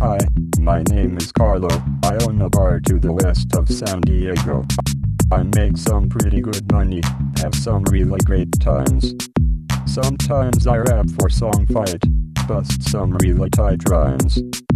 Hi, my name is Carlo. I own a bar to the west of San Diego. I make some pretty good money, have some really great times. Sometimes I rap for song fight, bust some really tight rhymes.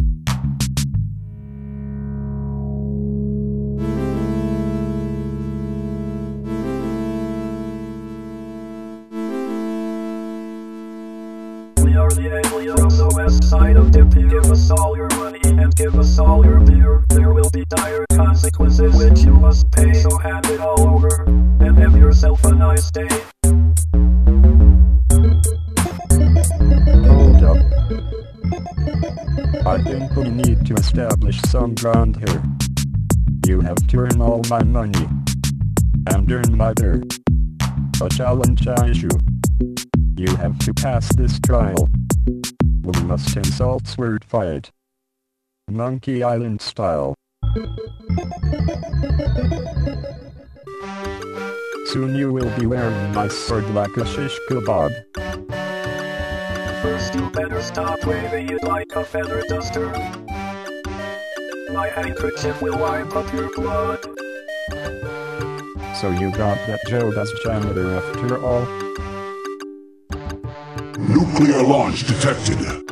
We are the aliens on the west side of Dippy. Give us all your money and give us all your beer. There will be dire consequences which you must pay, so hand it all over and have yourself a nice day. Hold up. I think we need to establish some ground here. You have to earn all my money and earn my beer. A challenge I issue. You have to pass this trial. We must insult sword fight. Monkey Island style. Soon you will be wearing my sword like a shish kebab. First you better stop waving it like a feather duster. My handkerchief will wipe up your blood. So you got that job as janitor after all? Nuclear launch detected.